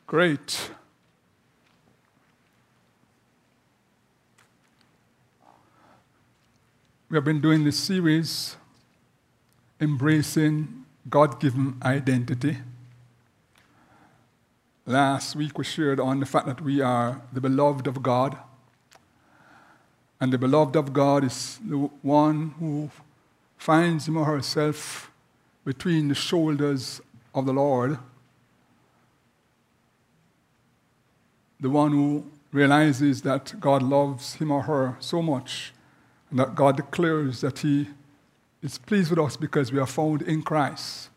Great. We have been doing this series, Embracing God-Given Identity. Last week we shared on the fact that we are the beloved of God. And the beloved of God is the one who finds him or herself between the shoulders of the Lord. The one who realizes that God loves him or her so much, and that God declares that he is pleased with us because we are found in Christ.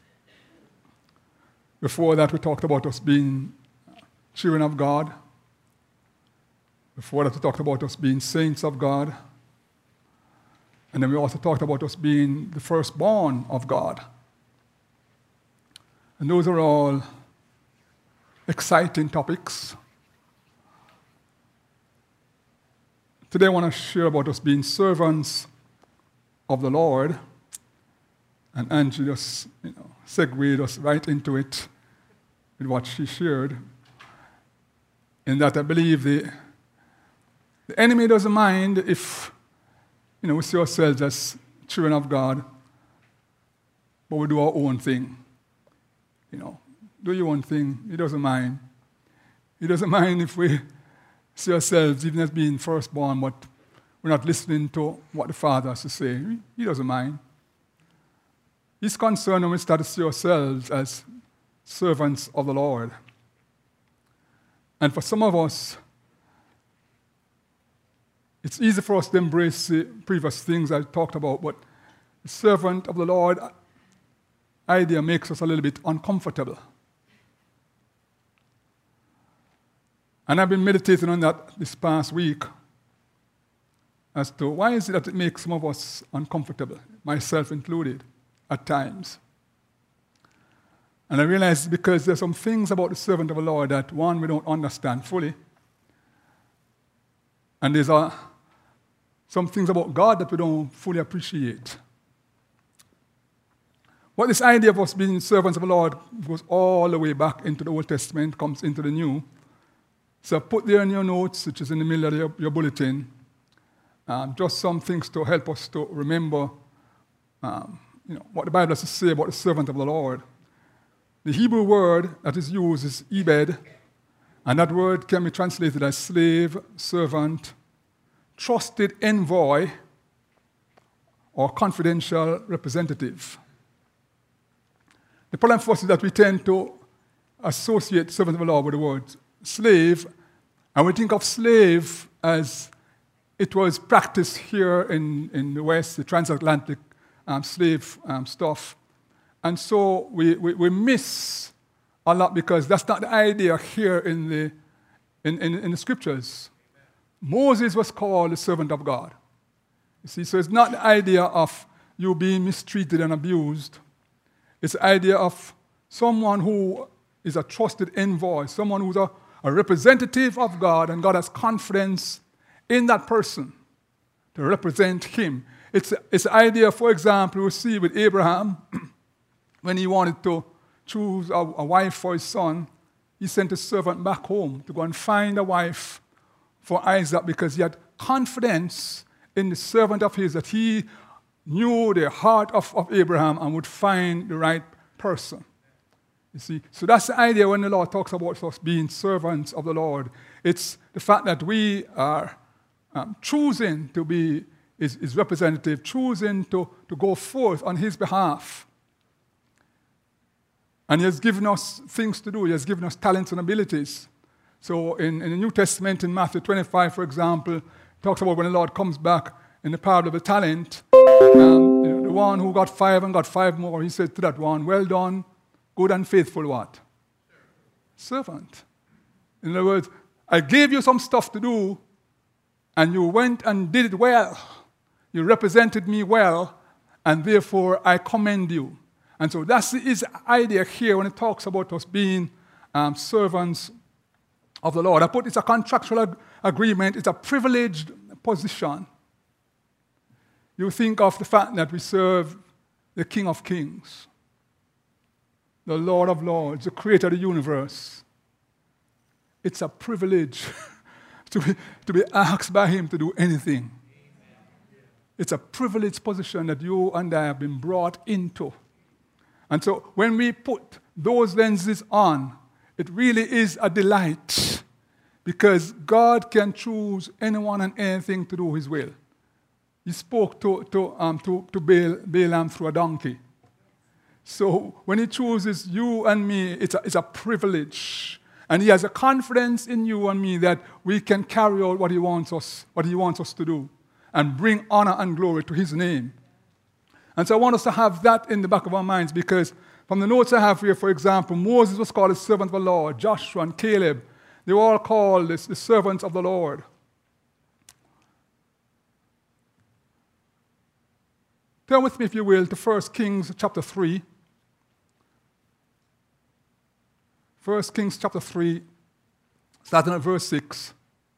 Before that, we talked about us being children of God. Before that, we talked about us being saints of God. And then we also talked about us being the firstborn of God. And those are all exciting topics. Today I want to share about us being servants of the Lord. And Angie just segued us right into it with what she shared. In that I believe the enemy doesn't mind if we see ourselves as children of God, but we do our own thing. Do your own thing. He doesn't mind. He doesn't mind if we see ourselves even as being firstborn, but we're not listening to what the Father has to say. He doesn't mind. He's concerned when we start to see ourselves as servants of the Lord. And for some of us, it's easy for us to embrace the previous things I talked about, but the servant of the Lord idea makes us a little bit uncomfortable. And I've been meditating on that this past week as to why is it that it makes some of us uncomfortable, myself included, at times. And I realize because there's some things about the servant of the Lord that, one, we don't understand fully. And there's some things about God that we don't fully appreciate. But this idea of us being servants of the Lord goes all the way back into the Old Testament, comes into the New. So put there in your notes, which is in the middle of your bulletin, just some things to help us to remember what the Bible has to say about the servant of the Lord. The Hebrew word that is used is ebed, and that word can be translated as slave, servant, trusted envoy, or confidential representative. The problem for us is that we tend to associate servant of the Lord with the word slave, and we think of slave as it was practiced here in the West, the transatlantic slave stuff. And so we miss a lot because that's not the idea here in the scriptures. Moses was called the servant of God. You see, so it's not the idea of you being mistreated and abused. It's the idea of someone who is a trusted envoy, someone who's a representative of God, and God has confidence in that person to represent him. It's the idea, for example, we see with Abraham, when he wanted to choose a wife for his son, he sent a servant back home to go and find a wife for Isaac because he had confidence in the servant of his that he knew the heart of Abraham and would find the right person. You see, so that's the idea when the Lord talks about us being servants of the Lord. It's the fact that we are choosing to be his representative, choosing to go forth on his behalf. And he has given us things to do. He has given us talents and abilities. So in the New Testament, in Matthew 25, for example, it talks about when the Lord comes back in the parable of the talent, the one who got 5 and got 5 more, he said to that one, well done, good and faithful what? Servant. In other words, I gave you some stuff to do, and you went and did it well. You represented me well, and therefore I commend you. And so that's his idea here when it talks about us being servants of the Lord. It's a contractual agreement. It's a privileged position. You think of the fact that we serve the King of Kings, the Lord of Lords, the Creator of the universe. it's a privilege to be asked by him to do anything. It's a privileged position that you and I have been brought into. And so when we put those lenses on, it really is a delight because God can choose anyone and anything to do his will. He spoke to Balaam through a donkey. So when he chooses you and me, it's a privilege. And he has a confidence in you and me that we can carry out what he wants us to do and bring honor and glory to his name. And so I want us to have that in the back of our minds because from the notes I have here, for example, Moses was called a servant of the Lord. Joshua and Caleb, they were all called the servants of the Lord. Turn with me, if you will, to 1 Kings chapter 3. 1 Kings chapter 3, starting at verse 6.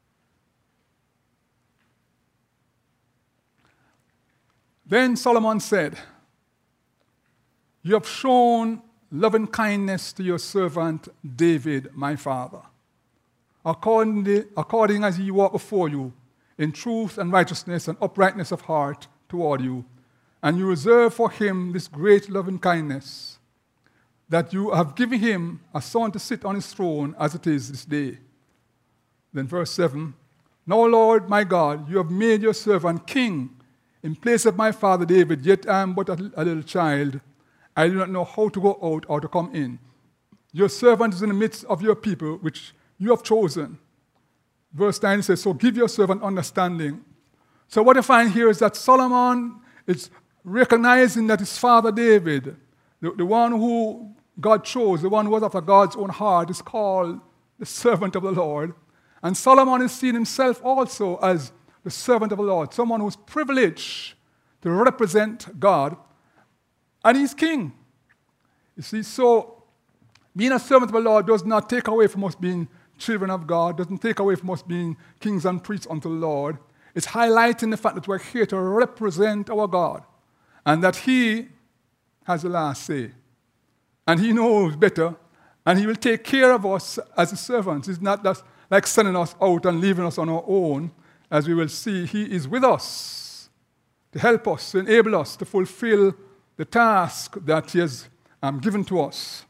Then Solomon said, "You have shown loving kindness to your servant David, my father, according as he walked before you in truth and righteousness and uprightness of heart toward you. And you reserve for him this great loving kindness, that you have given him a son to sit on his throne as it is this day." Then verse 7, "Now, Lord my God, you have made your servant king in place of my father David, yet I am but a little child. I do not know how to go out or to come in. Your servant is in the midst of your people, which you have chosen." Verse 9 says, "So give your servant understanding." So what I find here is that Solomon is recognizing that his father David, the one who God chose, the one who was after God's own heart, is called the servant of the Lord. And Solomon is seeing himself also as the servant of the Lord, someone who's privileged to represent God, and he's king. You see, so being a servant of the Lord does not take away from us being children of God, doesn't take away from us being kings and priests unto the Lord. It's highlighting the fact that we're here to represent our God, and that he has the last say. And he knows better, and he will take care of us as his servants. It's not just like sending us out and leaving us on our own. As we will see, he is with us to help us, to enable us to fulfill the task that he has given to us.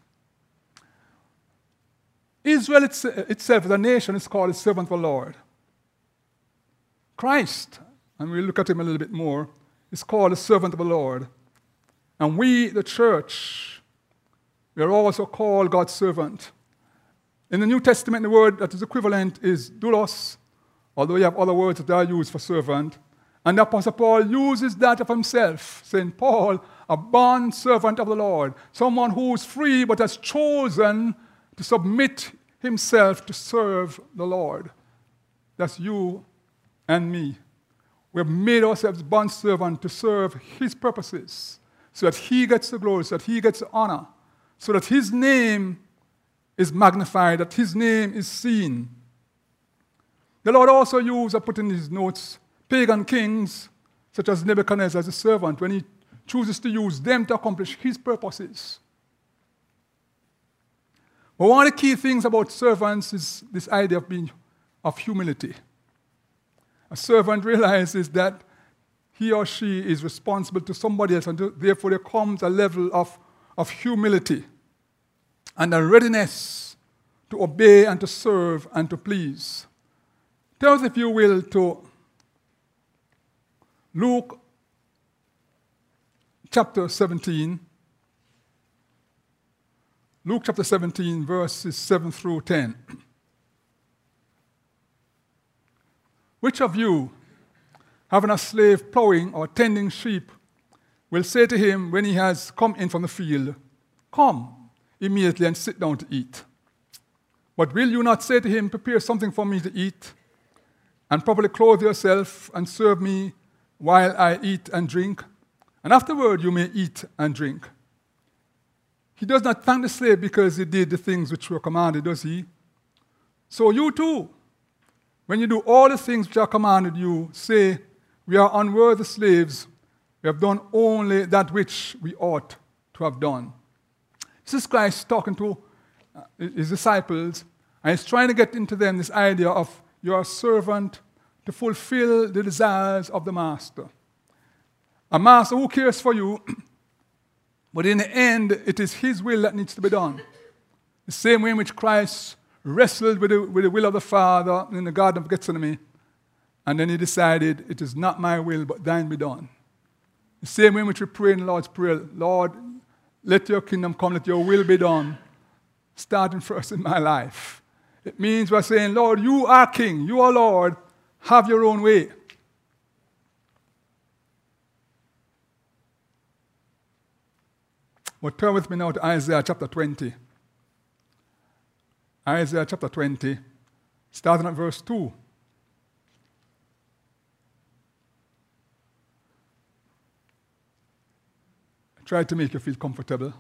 Israel itself, as a nation, is called a servant of the Lord. Christ, and we'll look at him a little bit more, is called a servant of the Lord. And we, the church, we are also called God's servant. In the New Testament, the word that is equivalent is doulos, although you have other words that are used for servant. And the Apostle Paul uses that of himself, saying, Paul, a bond servant of the Lord, someone who is free but has chosen to submit himself to serve the Lord. That's you and me. We have made ourselves bond servant to serve his purposes, so that he gets the glory, so that he gets the honor, so that his name is magnified, that his name is seen. The Lord also used, I put in his notes, pagan kings, such as Nebuchadnezzar as a servant, when he chooses to use them to accomplish his purposes. But one of the key things about servants is this idea of humility. A servant realizes that he or she is responsible to somebody else, and therefore there comes a level of humility and a readiness to obey and to serve and to please. Tell us, if you will, to Luke chapter 17. Luke chapter 17, verses 7 through 10. Which of you, having a slave plowing or tending sheep, will say to him when he has come in from the field, "Come immediately and sit down to eat"? But will you not say to him, "Prepare something for me to eat, and properly clothe yourself, and serve me while I eat and drink? And afterward you may eat and drink"? He does not thank the slave because he did the things which were commanded, does he? So you too, when you do all the things which are commanded you, say, "We are unworthy slaves. We have done only that which we ought to have done." This is Christ talking to his disciples, And he's trying to get into them this idea of you're a servant to fulfill the desires of the master. A master who cares for you, but in the end, it is his will that needs to be done. The same way in which Christ wrestled with the will of the Father in the Garden of Gethsemane, and then he decided, it is not my will, but thine be done. The same way in which we pray in the Lord's Prayer, Lord, let your kingdom come, let your will be done, starting first in my life. It means we're saying, Lord, you are King, you are Lord, have your own way. But turn with me now to Isaiah chapter 20. Isaiah chapter 20, starting at verse 2. I tried to make you feel comfortable,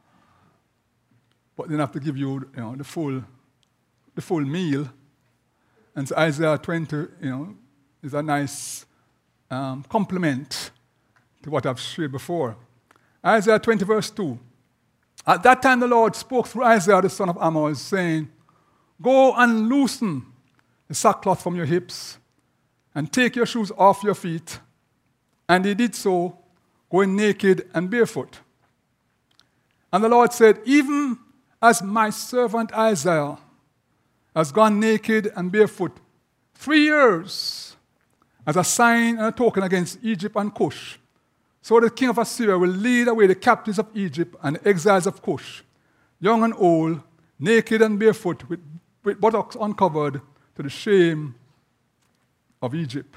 but then I have to give you, the full meal. And so Isaiah 20, is a nice complement to what I've shared before. Isaiah 20, verse 2. At that time the Lord spoke through Isaiah the son of Amoz, saying, Go and loosen the sackcloth from your hips, and take your shoes off your feet. And he did so, going naked and barefoot. And the Lord said, Even as my servant Isaiah has gone naked and barefoot 3 years as a sign and a token against Egypt and Cush, so the king of Assyria will lead away the captives of Egypt and the exiles of Cush, young and old, naked and barefoot, with buttocks uncovered, to the shame of Egypt.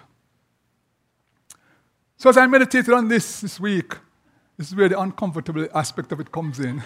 So as I meditated on this week, this is where the uncomfortable aspect of it comes in.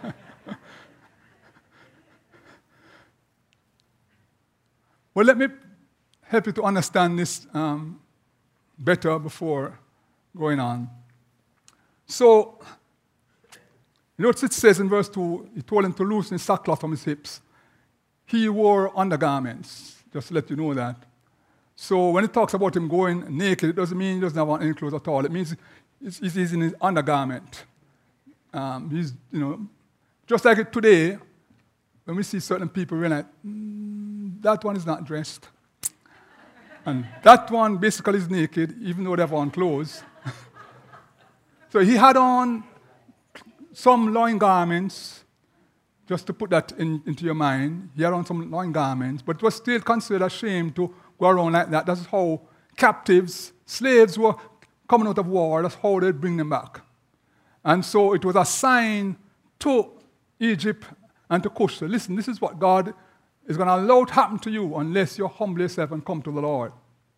Well, let me help you to understand this better before going on. So, notice it says in verse 2, he told him to loosen his sackcloth from his hips. He wore undergarments, just to let you know that. So when it talks about him going naked, it doesn't mean he doesn't have any clothes at all. It means he's in his undergarment. He's, just like today, when we see certain people, we're like, that one is not dressed. And that one basically is naked, even though they have on clothes. So he had on some loin garments, just to put that into your mind. He had on some loin garments, but it was still considered a shame to go around like that. That's how captives, slaves were coming out of war. That's how they'd bring them back. And so it was a sign to Egypt and to Cush. So listen, this is what God is going to allow to happen to you unless you humble yourself and come to the Lord.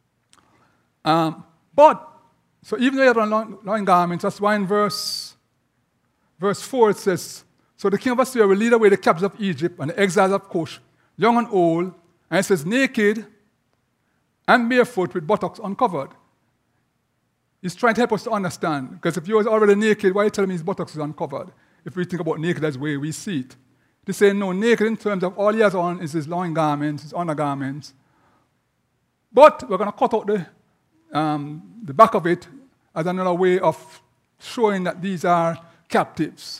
So even though you had on loin garments, that's why in verse 4 it says, So the king of Assyria will lead away the captives of Egypt and the exiles of Cush, young and old, and it says naked and barefoot with buttocks uncovered. He's trying to help us to understand, because if you was already naked, why are you telling me his buttocks is uncovered? If we think about naked as the way we see it. He's saying no, naked in terms of all he has on is his loin garments, his undergarments. But we're going to cut out the back of it as another way of showing that these are captives.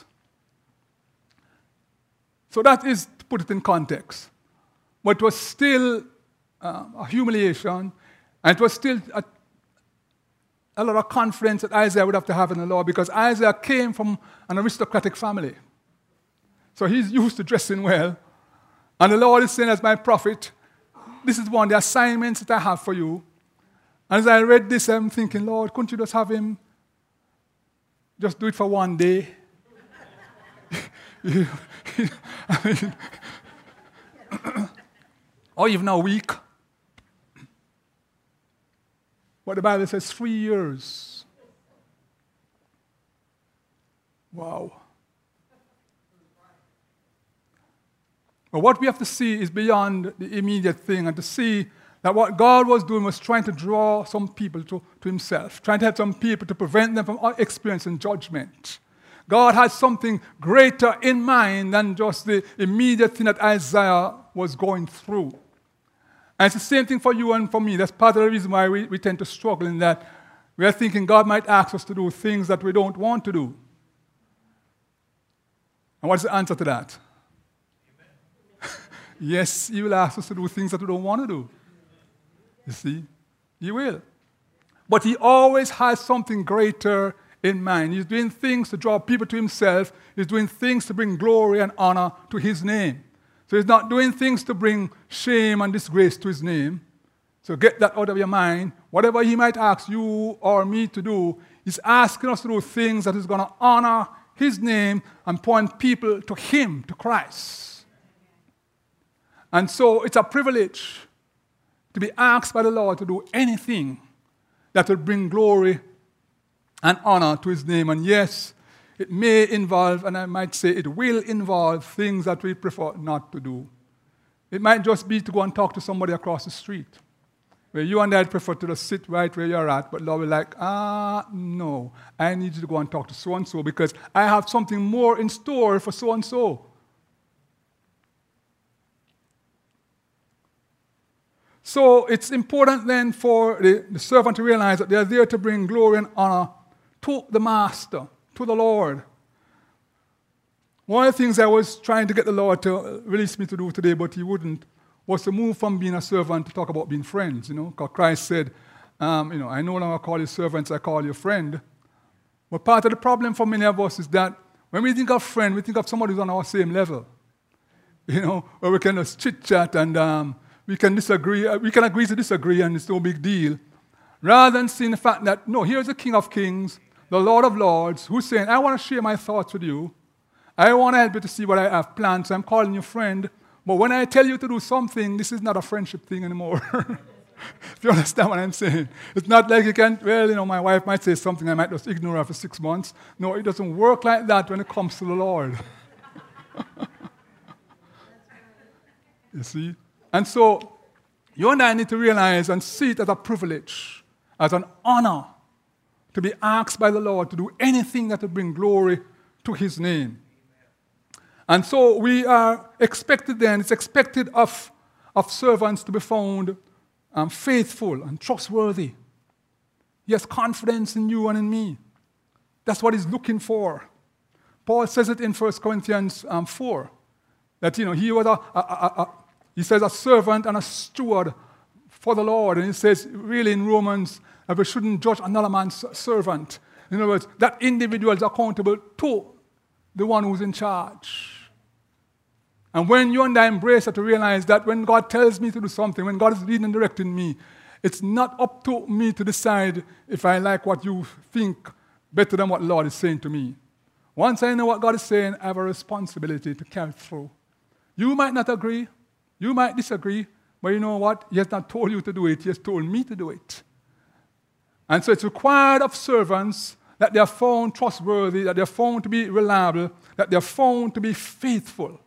So that is to put it in context. But it was still a humiliation, and it was still a lot of confidence that Isaiah would have to have in the Lord, because Isaiah came from an aristocratic family. So he's used to dressing well. And the Lord is saying, as my prophet, this is one of the assignments that I have for you. And as I read this, I'm thinking, Lord, couldn't you just have him just do it for one day? Or even a week? But the Bible says 3 years. Wow. But what we have to see is beyond the immediate thing, and to see that what God was doing was trying to draw some people to himself, trying to help some people to prevent them from experiencing judgment. God had something greater in mind than just the immediate thing that Isaiah was going through. And it's the same thing for you and for me. That's part of the reason why we tend to struggle, in that we are thinking God might ask us to do things that we don't want to do. And what's the answer to that? Yes, he will ask us to do things that we don't want to do. You see? He will. But he always has something greater in mind. He's doing things to draw people to himself. He's doing things to bring glory and honor to his name. So he's not doing things to bring shame and disgrace to his name. So get that out of your mind. Whatever he might ask you or me to do, he's asking us to do things that is going to honor his name and point people to him, to Christ. And so it's a privilege to be asked by the Lord to do anything that will bring glory and honor to his name. And yes, it may involve, and I might say it will involve, things that we prefer not to do. It might just be to go and talk to somebody across the street, where you and I prefer to just sit right where you're at, but Lord will like, no, I need you to go and talk to so-and-so because I have something more in store for so-and-so. So it's important then for the servant to realize that they are there to bring glory and honor to the master, to the Lord. One of the things I was trying to get the Lord to release me to do today, but he wouldn't, was to move from being a servant to talk about being friends, because Christ said, I no longer call you servants, I call you friend. But part of the problem for many of us is that when we think of friend, we think of somebody who's on our same level, where we can just chit-chat and we can disagree, we can agree to disagree and it's no big deal. Rather than seeing the fact that, no, here's the King of Kings, the Lord of Lords, who's saying, I want to share my thoughts with you. I want to help you to see what I have planned, so I'm calling you friend. But when I tell you to do something, this is not a friendship thing anymore. If you understand what I'm saying. It's not like you can, my wife might say something, I might just ignore her for 6 months. No, it doesn't work like that when it comes to the Lord. You see? And so, you and I need to realize and see it as a privilege, as an honor, to be asked by the Lord to do anything that will bring glory to his name. And so we are expected then, it's expected of servants to be found faithful and trustworthy. He has confidence in you and in me. That's what he's looking for. Paul says it in 1 Corinthians 4, that he was he says a servant and a steward for the Lord. And he says really in Romans, we shouldn't judge another man's servant. In other words, that individual is accountable to the one who's in charge. And when you and I embrace it to realize that when God tells me to do something, when God is leading and directing me, it's not up to me to decide if I like what you think better than what the Lord is saying to me. Once I know what God is saying, I have a responsibility to carry through. You might not agree, you might disagree, but you know what? He has not told you to do it, he has told me to do it. And so it's required of servants that they are found trustworthy, that they are found to be reliable, that they are found to be faithful.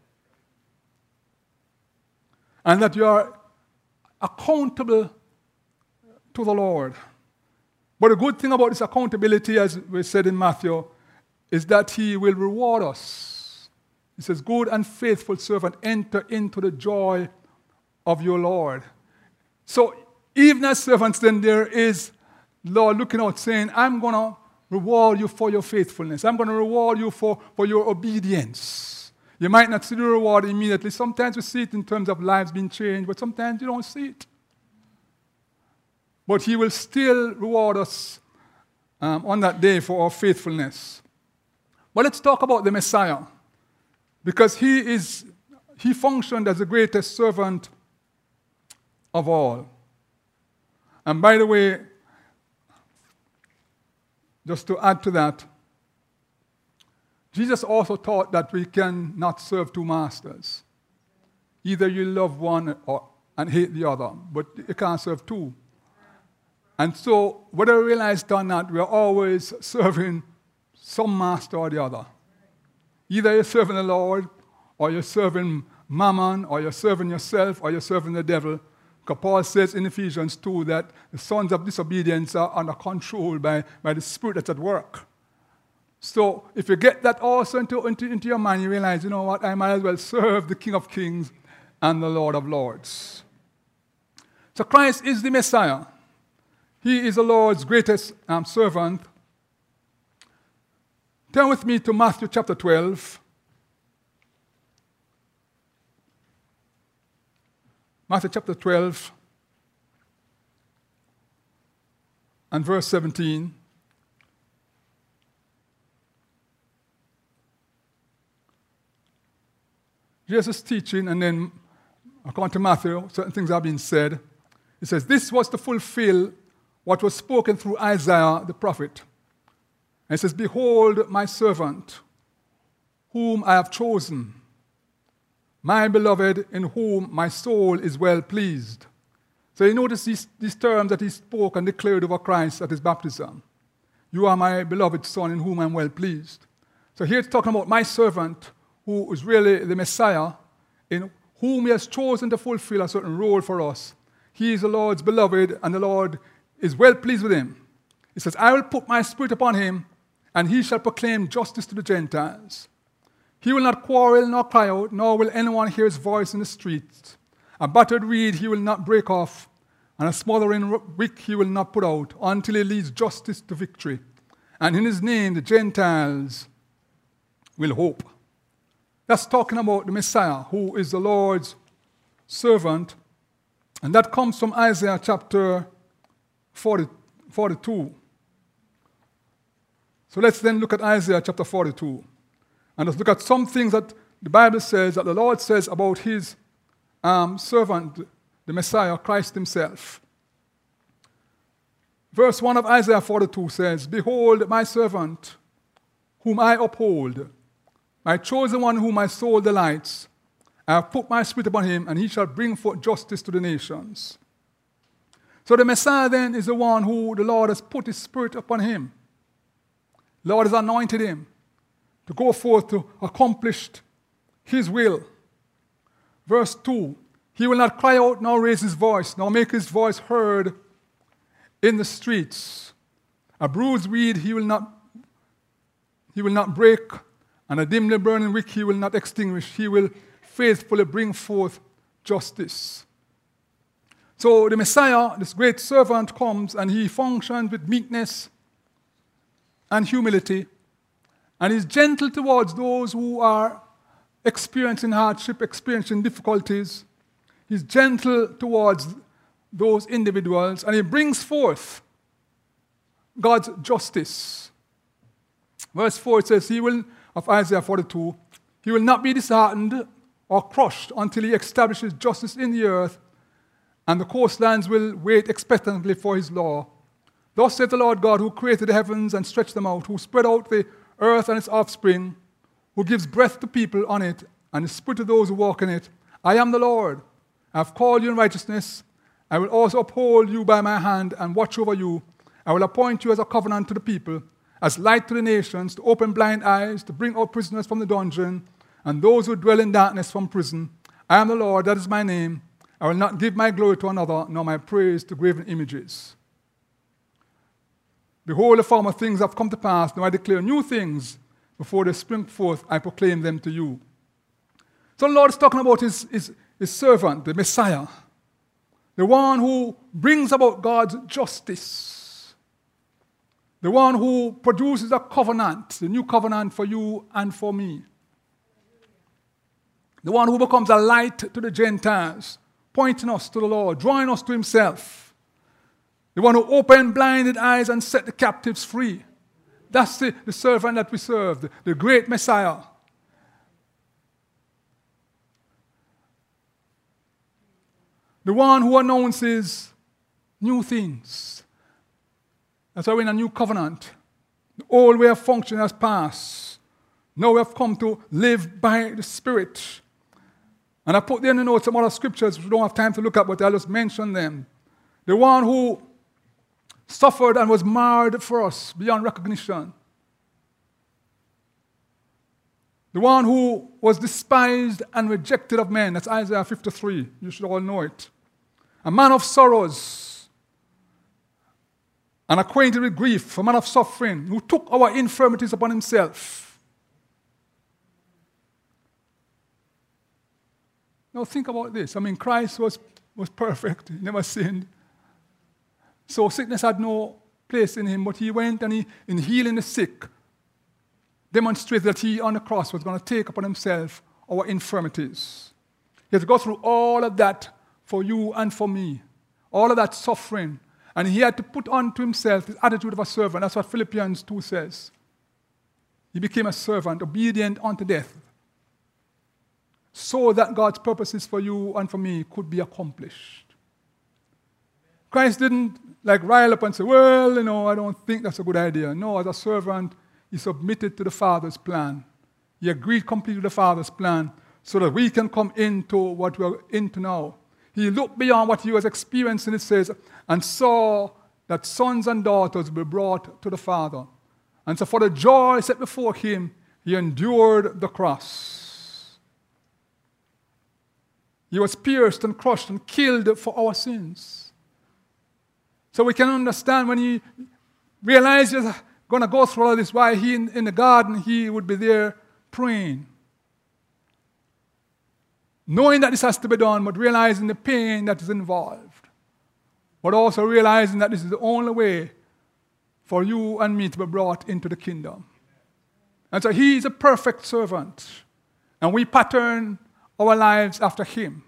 And that you are accountable to the Lord. But the good thing about this accountability, as we said in Matthew, is that he will reward us. He says, good and faithful servant, enter into the joy of your Lord. So even as servants, then there is Lord looking out saying, I'm going to reward you for your faithfulness. I'm going to reward you for your obedience. You might not see the reward immediately. Sometimes we see it in terms of lives being changed, but sometimes you don't see it. But he will still reward us on that day for our faithfulness. But let's talk about the Messiah, because he functioned as the greatest servant of all. And by the way, just to add to that, Jesus also taught that we cannot serve two masters. Either you love one and hate the other, but you can't serve two. And so, whether we realize it or not, we are always serving some master or the other. Either you're serving the Lord, or you're serving Mammon, or you're serving yourself, or you're serving the devil. Because Paul says in Ephesians 2 that the sons of disobedience are under control by the Spirit that's at work. So if you get that also into your mind, you realize, you know what, I might as well serve the King of Kings and the Lord of Lords. So Christ is the Messiah. He is the Lord's greatest servant. Turn with me to Matthew chapter 12. Matthew chapter 12 and verse 17. Jesus teaching, and then according to Matthew, certain things have been said. He says, this was to fulfill what was spoken through Isaiah the prophet. And he says, behold my servant, whom I have chosen, my beloved, in whom my soul is well pleased. So you notice these terms that he spoke and declared over Christ at his baptism. You are my beloved son, in whom I am well pleased. So here it's talking about my servant, who is really the Messiah, in whom he has chosen to fulfill a certain role for us. He is the Lord's beloved, and the Lord is well pleased with him. He says, I will put my spirit upon him, and he shall proclaim justice to the Gentiles. He will not quarrel nor cry out, nor will anyone hear his voice in the streets. A battered reed he will not break off, and a smoldering wick he will not put out, until he leads justice to victory. And in his name the Gentiles will hope. That's talking about the Messiah, who is the Lord's servant. And that comes from Isaiah chapter 42. So let's then look at Isaiah chapter 42. And let's look at some things that the Bible says, that the Lord says about his servant, the Messiah, Christ himself. Verse 1 of Isaiah 42 says, behold my servant, whom I uphold, my chosen one whom my soul delights. I have put my spirit upon him, and he shall bring forth justice to the nations. So the Messiah then is the one who the Lord has put his spirit upon him. The Lord has anointed him to go forth to accomplish his will. Verse 2, he will not cry out nor raise his voice, nor make his voice heard in the streets. A bruised reed he will not break, and a dimly burning wick he will not extinguish. He will faithfully bring forth justice. So the Messiah, this great servant, comes and he functions with meekness and humility, and is gentle towards those who are experiencing hardship, experiencing difficulties. He's gentle towards those individuals, and he brings forth God's justice. Verse 4 it says, of Isaiah 42, he will not be disheartened or crushed until he establishes justice in the earth, and the coastlands will wait expectantly for his law. Thus saith the Lord God, who created the heavens and stretched them out, who spread out the earth and its offspring, who gives breath to people on it, and the spirit to those who walk in it. I am the Lord. I have called you in righteousness. I will also uphold you by my hand and watch over you. I will appoint you as a covenant to the people, as light to the nations, to open blind eyes, to bring out prisoners from the dungeon, and those who dwell in darkness from prison. I am the Lord, that is my name. I will not give my glory to another, nor my praise to graven images. Behold, the former things have come to pass. Now I declare new things. Before they spring forth, I proclaim them to you. So the Lord is talking about his servant, the Messiah, the one who brings about God's justice, the one who produces a covenant, the new covenant for you and for me, the one who becomes a light to the Gentiles, pointing us to the Lord, drawing us to himself, the one who opened blinded eyes and set the captives free. That's the servant that we serve, the great Messiah. The one who announces new things. That's why we're in a new covenant. The old way of functioning has passed. Now we have come to live by the Spirit. And I put there in the notes some other scriptures which we don't have time to look at, but I'll just mention them. The one who suffered and was marred for us beyond recognition. The one who was despised and rejected of men. That's Isaiah 53. You should all know it. A man of sorrows and acquainted with grief, a man of suffering, who took our infirmities upon himself. Now think about this. I mean, Christ was perfect. He never sinned. So sickness had no place in him, but he went and in healing the sick, demonstrated that he on the cross was going to take upon himself our infirmities. He had to go through all of that for you and for me. All of that suffering. And he had to put onto himself the attitude of a servant. That's what Philippians 2 says. He became a servant, obedient unto death, so that God's purposes for you and for me could be accomplished. Christ didn't rile up and say, well, I don't think that's a good idea. No, as a servant, he submitted to the Father's plan. He agreed completely to the Father's plan so that we can come into what we're into now. He looked beyond what he was experiencing, it says, and saw that sons and daughters were brought to the Father. And so for the joy set before him, he endured the cross. He was pierced and crushed and killed for our sins. So we can understand when he realized he's going to go through all this, why he in the garden, he would be there praying. Knowing that this has to be done, but realizing the pain that is involved. But also realizing that this is the only way for you and me to be brought into the kingdom. And so he is a perfect servant. And we pattern our lives after him.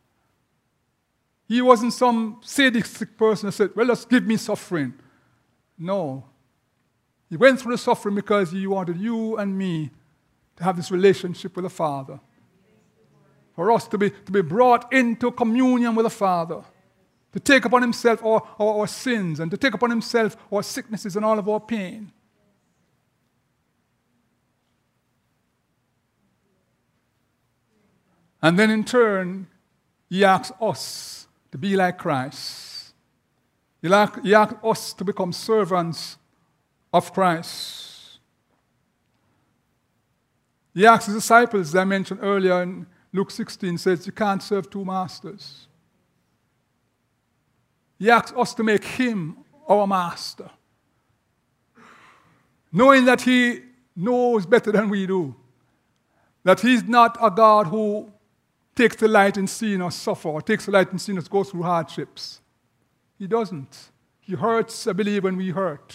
He wasn't some sadistic person who said, well, just give me suffering. No. He went through the suffering because he wanted you and me to have this relationship with the Father. For us to be brought into communion with the Father. To take upon himself our sins and to take upon himself our sicknesses and all of our pain. And then in turn, he asks us to be like Christ. He asks us to become servants of Christ. He asks his disciples, as I mentioned earlier in Luke 16, says you can't serve two masters. He asks us to make him our master. Knowing that he knows better than we do. That he's not a God who takes delight in seeing us suffer or takes delight in seeing us go through hardships. He doesn't. He hurts, I believe, when we hurt.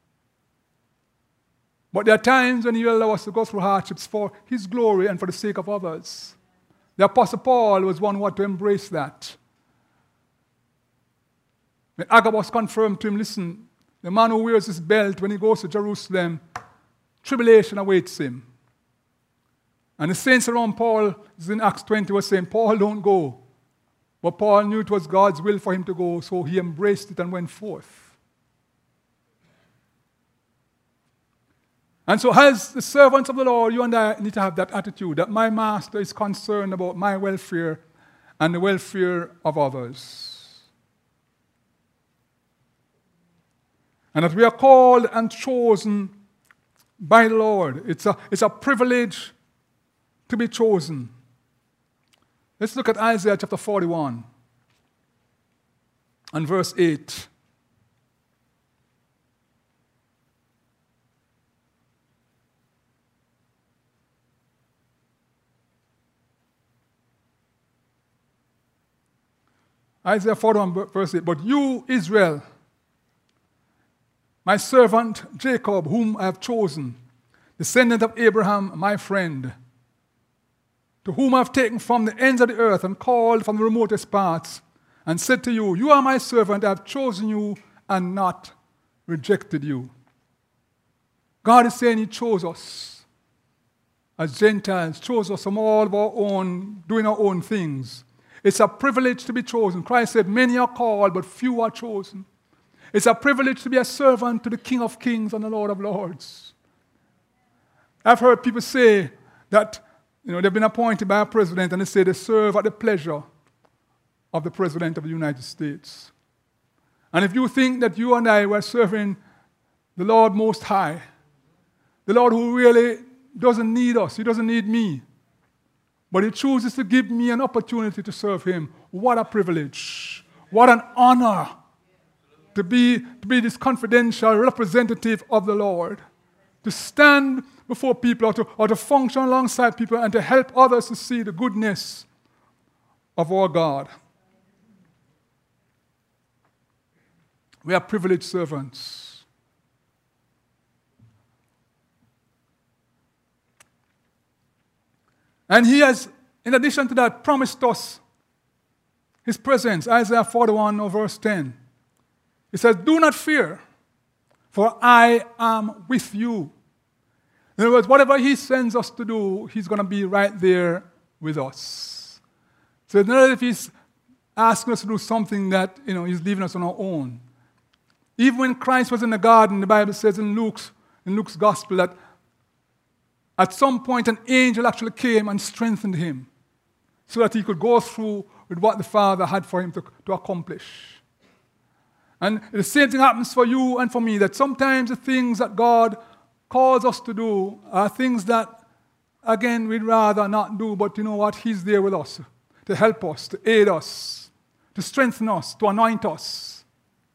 But there are times when he will allow us to go through hardships for his glory and for the sake of others. The Apostle Paul was one who had to embrace that. When Agabus confirmed to him, listen, the man who wears his belt when he goes to Jerusalem, tribulation awaits him. And the saints around Paul, in Acts 20, was saying, Paul, don't go. But Paul knew it was God's will for him to go, so he embraced it and went forth. And so as the servants of the Lord, you and I need to have that attitude, that my master is concerned about my welfare and the welfare of others. And that we are called and chosen by the Lord. It's a privilege to be chosen. Let's look at Isaiah chapter 41 and verse 8. Isaiah 41 verse 8. But you, Israel, my servant Jacob, whom I have chosen, descendant of Abraham, my friend, to whom I have taken from the ends of the earth and called from the remotest parts, and said to you, you are my servant, I have chosen you and not rejected you. God is saying he chose us as Gentiles, chose us from all of our own, doing our own things. It's a privilege to be chosen. Christ said, many are called, but few are chosen. It's a privilege to be a servant to the King of Kings and the Lord of Lords. I've heard people say that they've been appointed by a president and they say they serve at the pleasure of the President of the United States. And if you think that you and I were serving the Lord Most High, the Lord who really doesn't need us, he doesn't need me, but he chooses to give me an opportunity to serve him, what a privilege, what an honor to be this confidential representative of the Lord, to stand before people or to function alongside people and to help others to see the goodness of our God. We are privileged servants. And he has, in addition to that, promised us his presence. Isaiah 41, verse 10. He says, do not fear, for I am with you. In other words, whatever he sends us to do, he's going to be right there with us. So it's not as if he's asking us to do something that, he's leaving us on our own. Even when Christ was in the garden, the Bible says in Luke's gospel that at some point an angel actually came and strengthened him so that he could go through with what the Father had for him to accomplish. And the same thing happens for you and for me, that sometimes the things that God calls us to do are things that, again, we'd rather not do, but you know what? He's there with us to help us, to aid us, to strengthen us, to anoint us.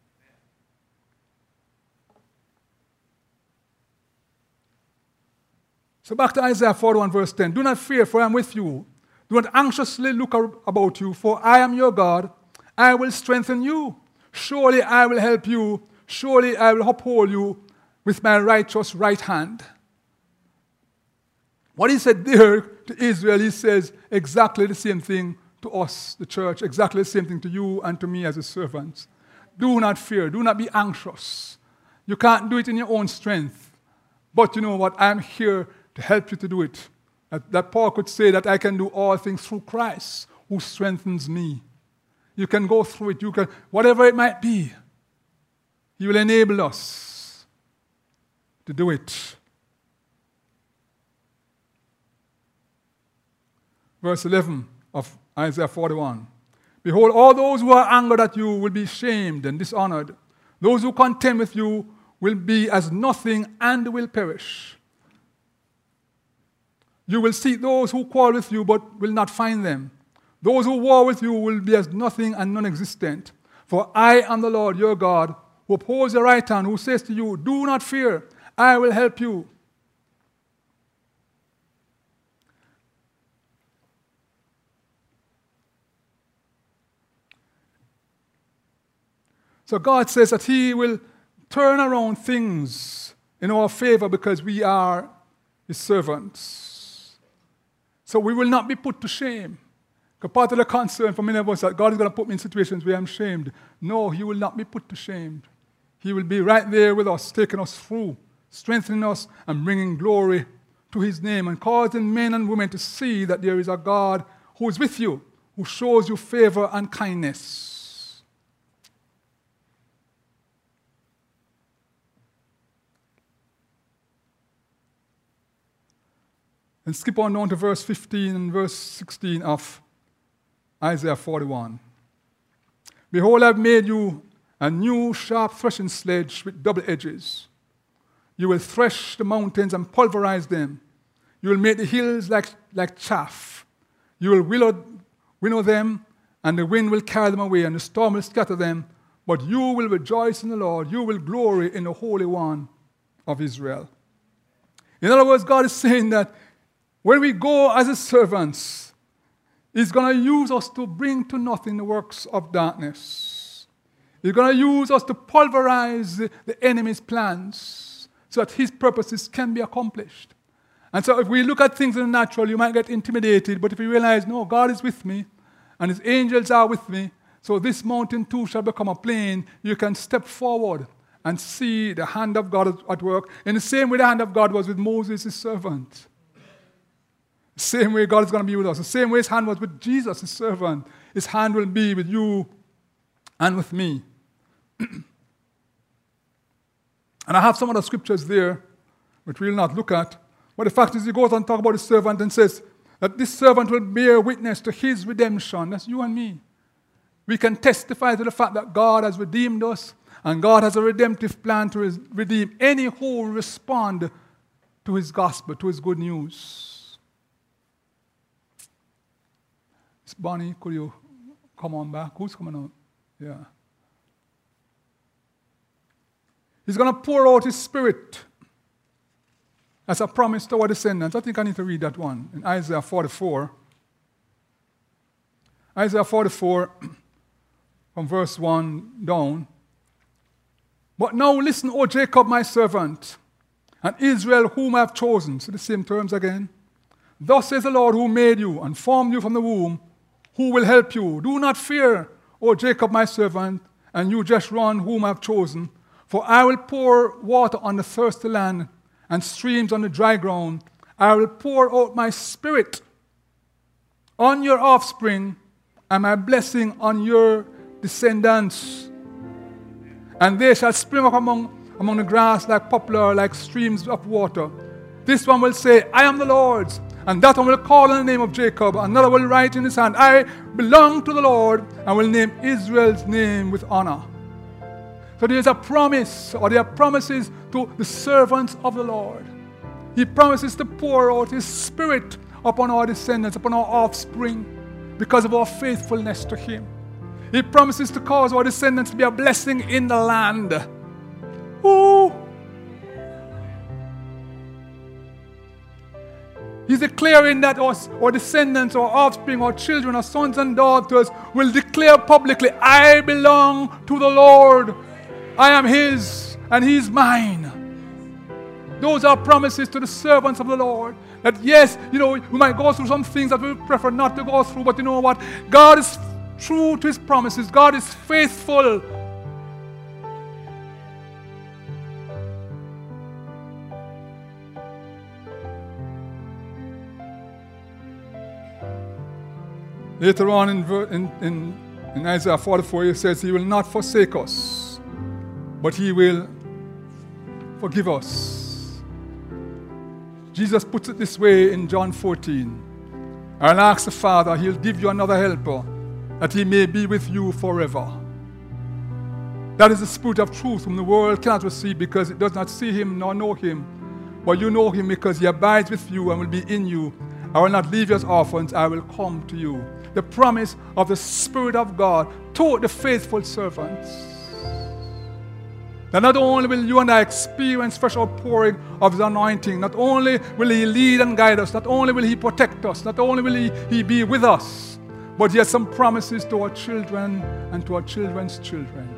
So back to Isaiah 41, verse 10. Do not fear, for I am with you. Do not anxiously look about you, for I am your God. I will strengthen you. Surely I will help you. Surely I will uphold you with my righteous right hand. What he said there to Israel, he says exactly the same thing to us, the church, exactly the same thing to you and to me as his servants. Do not fear. Do not be anxious. You can't do it in your own strength. But you know what? I'm here to help you to do it. That Paul could say that I can do all things through Christ who strengthens me. You can go through it. You can, whatever it might be, he will enable us to do it. Verse 11 of Isaiah 41. Behold, all those who are angered at you will be shamed and dishonored. Those who contend with you will be as nothing and will perish. You will seek those who quarrel with you, but will not find them. Those who war with you will be as nothing and non-existent. For I am the Lord your God, who upholds your right hand, who says to you, do not fear, I will help you. So God says that he will turn around things in our favor because we are his servants. So we will not be put to shame. Because part of the concern for many of us is that God is going to put me in situations where I'm shamed. No, he will not be put to shame. He will be right there with us, taking us through, strengthening us, and bringing glory to his name, and causing men and women to see that there is a God who is with you, who shows you favor and kindness. And skip on down to verse 15 and verse 16 of Isaiah 41. Behold, I have made you a new sharp threshing sledge with double edges. You will thresh the mountains and pulverize them. You will make the hills like chaff. You will winnow them, and the wind will carry them away, and the storm will scatter them. But you will rejoice in the Lord. You will glory in the Holy One of Israel. In other words, God is saying that when we go as his servants, he's going to use us to bring to nothing the works of darkness. He's going to use us to pulverize the enemy's plans so that his purposes can be accomplished. And so if we look at things in the natural, you might get intimidated, but if you realize, no, God is with me, and his angels are with me, so this mountain too shall become a plain, you can step forward and see the hand of God at work. In the same way the hand of God was with Moses, his servant. The same way God is going to be with us. The same way his hand was with Jesus, his servant. His hand will be with you and with me. And I have some other scriptures there, which we'll not look at. But the fact is, he goes on to talk about the servant and says that this servant will bear witness to his redemption. That's you and me. We can testify to the fact that God has redeemed us, and God has a redemptive plan to redeem any who respond to his gospel, to his good news. Miss Bonnie, could you come on back? Who's coming out? Yeah. He's going to pour out his spirit as a promise to our descendants. I think I need to read that one in Isaiah 44. Isaiah 44, from verse 1 down. But now listen, O Jacob, my servant, and Israel, whom I have chosen. So the same terms again. Thus says the Lord who made you and formed you from the womb, who will help you. Do not fear, O Jacob my servant, and you Jeshurun whom I have chosen. For I will pour water on the thirsty land and streams on the dry ground. I will pour out my spirit on your offspring and my blessing on your descendants. And they shall spring up among the grass like poplar, like streams of water. This one will say, I am the Lord's. And that one will call on the name of Jacob. Another will write in his hand, I belong to the Lord, and will name Israel's name with honor. So there is a promise, or there are promises to the servants of the Lord. He promises to pour out His Spirit upon our descendants, upon our offspring, because of our faithfulness to Him. He promises to cause our descendants to be a blessing in the land. Ooh. He's declaring that our descendants, our offspring, our children, our sons and daughters will declare publicly, I belong to the Lord. I am His and He's mine. Those are promises to the servants of the Lord. That yes, we might go through some things that we prefer not to go through, but you know what? God is true to His promises. God is faithful. Later on in Isaiah 44, He says, He will not forsake us, but He will forgive us. Jesus puts it this way in John 14. I'll ask the Father, He'll give you another helper, that He may be with you forever. That is the Spirit of truth whom the world cannot receive because it does not see Him nor know Him. But you know Him because He abides with you and will be in you. I will not leave you as orphans, I will come to you. The promise of the Spirit of God to the faithful servants. That not only will you and I experience fresh outpouring of His anointing, not only will He lead and guide us, not only will He protect us, not only will He be with us, but He has some promises to our children and to our children's children.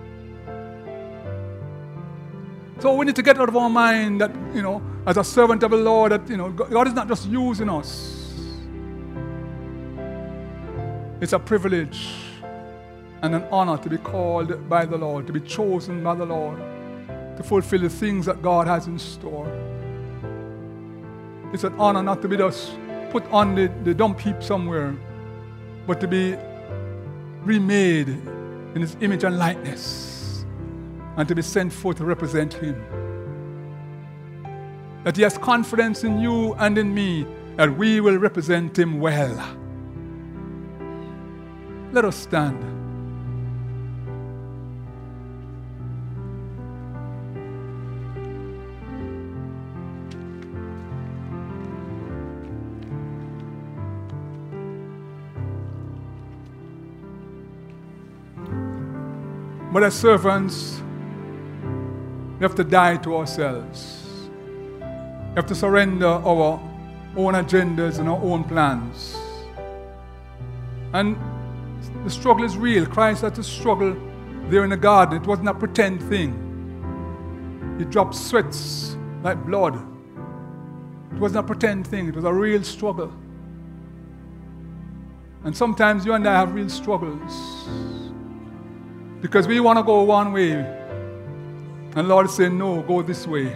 So we need to get out of our mind that, as a servant of the Lord, that, God is not just using us. It's a privilege and an honor to be called by the Lord, to be chosen by the Lord, to fulfill the things that God has in store. It's an honor not to be just put on the dump heap somewhere, but to be remade in His image and likeness, and to be sent forth to represent Him. That He has confidence in you and in me, that we will represent Him well. Let us stand. But as servants, we have to die to ourselves. We have to surrender our own agendas and our own plans. And the struggle is real. Christ had to struggle there in the garden. It wasn't a pretend thing. He dropped sweats like blood. It wasn't a pretend thing. It was a real struggle. And sometimes you and I have real struggles because we want to go one way. And the Lord is saying, no, go this way.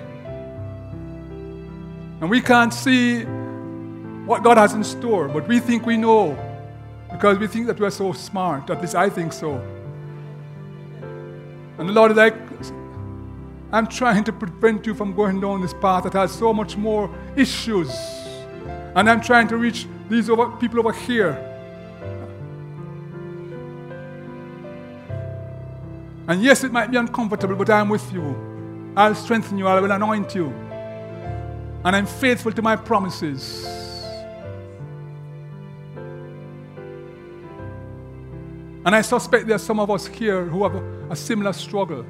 And we can't see what God has in store, but we think we know because we think that we're so smart. At least I think so. And the Lord is like, I'm trying to prevent you from going down this path that has so much more issues. And I'm trying to reach these people over here. And yes, it might be uncomfortable, but I'm with you. I'll strengthen you. I will anoint you. And I'm faithful to my promises. And I suspect there are some of us here who have a similar struggle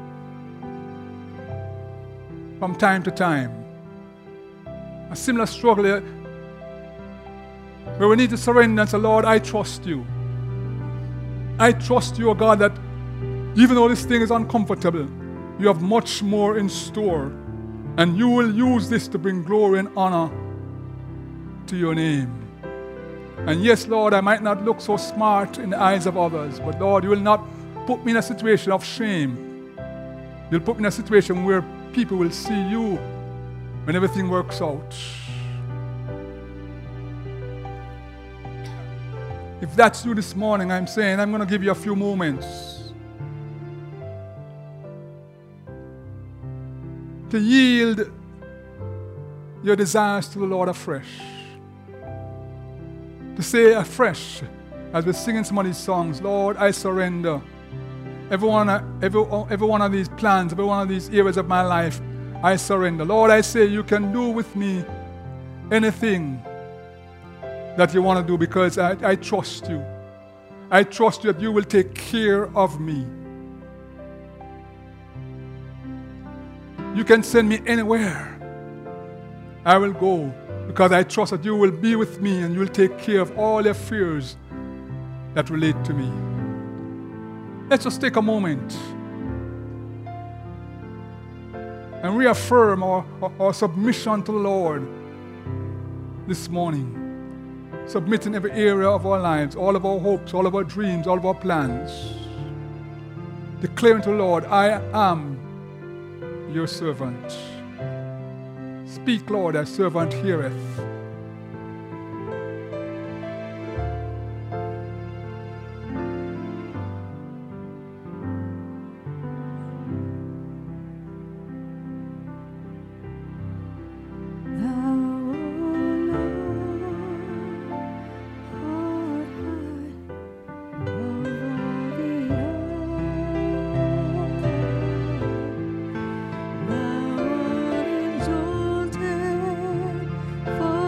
from time to time. A similar struggle where we need to surrender and say, Lord, I trust you. I trust you, O God, that even though this thing is uncomfortable, you have much more in store. And you will use this to bring glory and honor to your name. And yes, Lord, I might not look so smart in the eyes of others, but Lord, you will not put me in a situation of shame. You'll put me in a situation where people will see you when everything works out. If that's you this morning, I'm saying I'm going to give you a few moments to yield your desires to the Lord afresh. To say afresh, as we're singing some of these songs, Lord, I surrender. Every one of these plans, every one of these areas of my life, I surrender. Lord, I say you can do with me anything that you want to do because I trust you. I trust you that you will take care of me. You can send me anywhere. I will go because I trust that you will be with me and you will take care of all the fears that relate to me. Let's just take a moment and reaffirm our submission to the Lord this morning. Submitting every area of our lives, all of our hopes, all of our dreams, all of our plans. Declaring to the Lord, I am your servant. Speak, Lord, thy servant heareth. For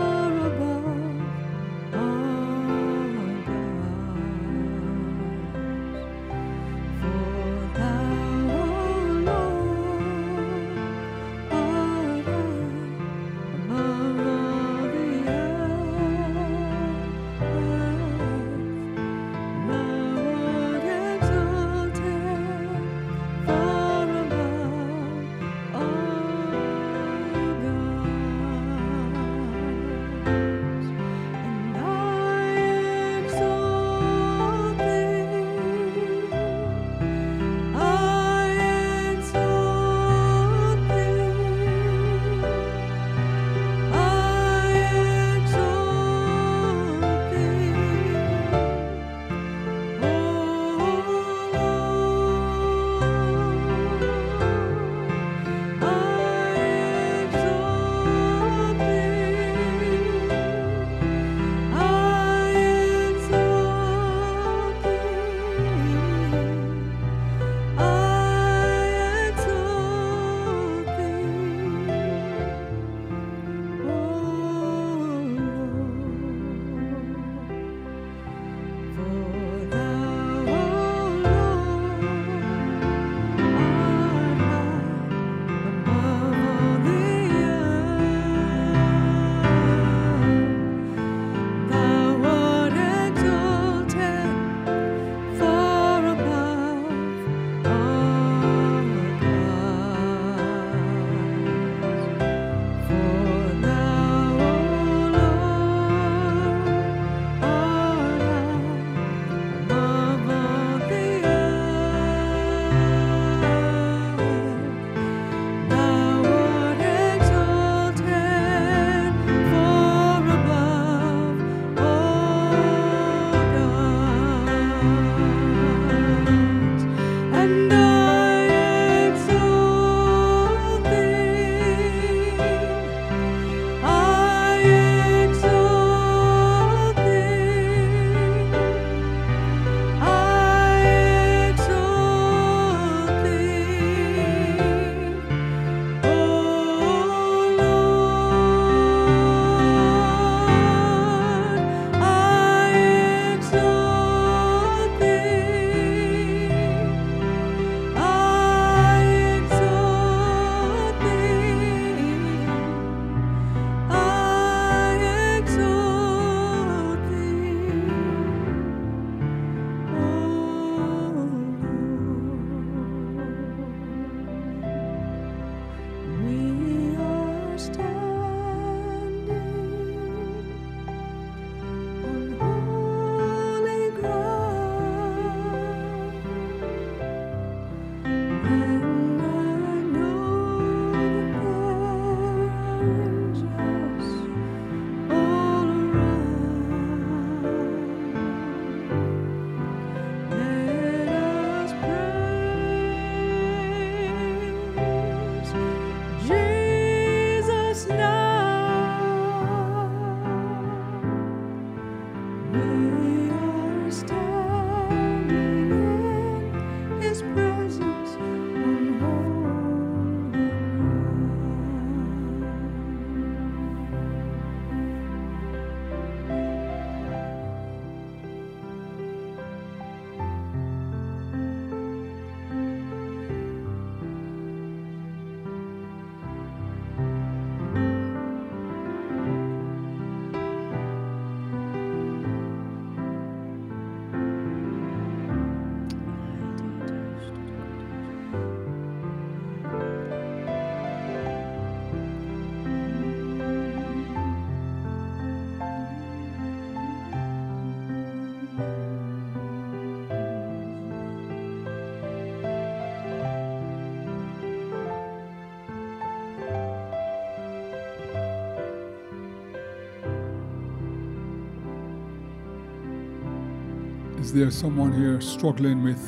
Is there someone here struggling with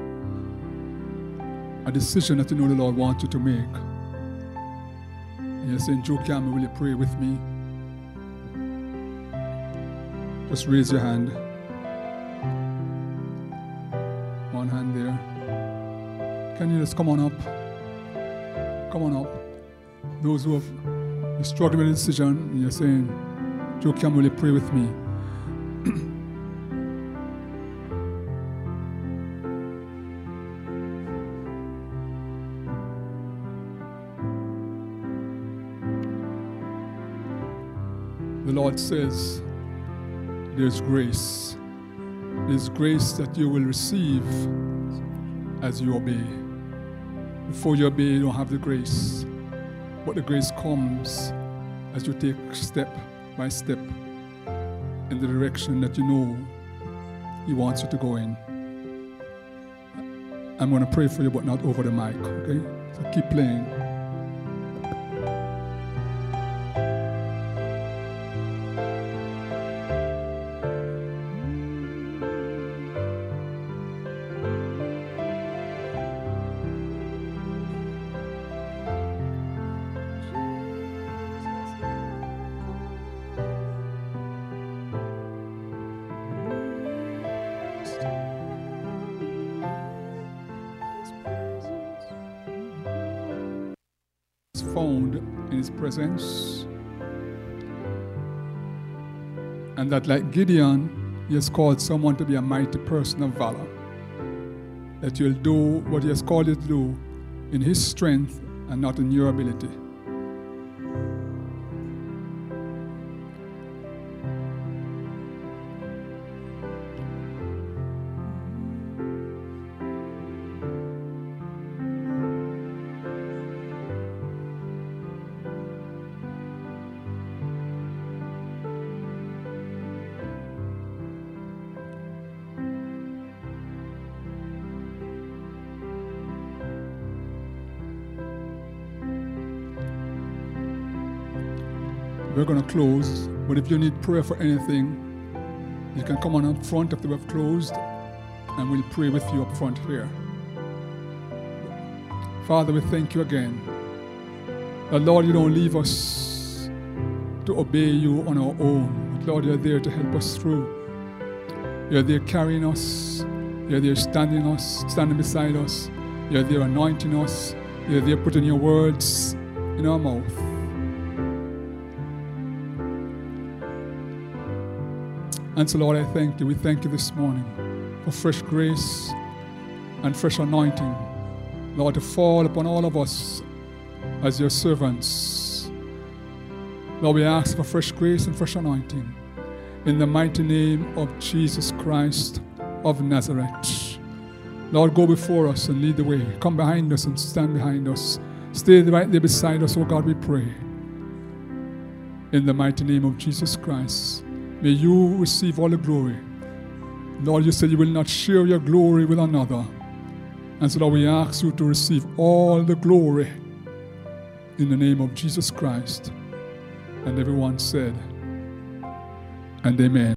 a decision that you know the Lord wants you to make? And you're saying, Joe Campbell, will you pray with me? Just raise your hand. One hand there. Can you just come on up? Come on up. Those who have struggling with a decision, and you're saying, Joe Campbell, will you pray with me? The Lord says, there's grace. There's grace that you will receive as you obey. Before you obey, you don't have the grace. But the grace comes as you take step by step in the direction that you know He wants you to go in. I'm going to pray for you, but not over the mic, okay? So keep playing. Found in His presence, and that like Gideon, He has called someone to be a mighty person of valor, that you'll do what He has called you to do in His strength and not in your ability. We're going to close, but if you need prayer for anything, you can come on up front after we've closed, and we'll pray with you up front here. Father, we thank you again. Lord, you don't leave us to obey you on our own. But Lord, you're there to help us through. You're there carrying us. You're there standing beside us. You're there anointing us. You're there putting your words in our mouth. And so, Lord, I thank you. We thank you this morning for fresh grace and fresh anointing, Lord, to fall upon all of us as your servants. Lord, we ask for fresh grace and fresh anointing in the mighty name of Jesus Christ of Nazareth. Lord, go before us and lead the way. Come behind us and stand behind us. Stay right there beside us, oh God, we pray. In the mighty name of Jesus Christ. May you receive all the glory. Lord, you said you will not share your glory with another. And so, Lord, we ask you to receive all the glory in the name of Jesus Christ. And everyone said, and amen.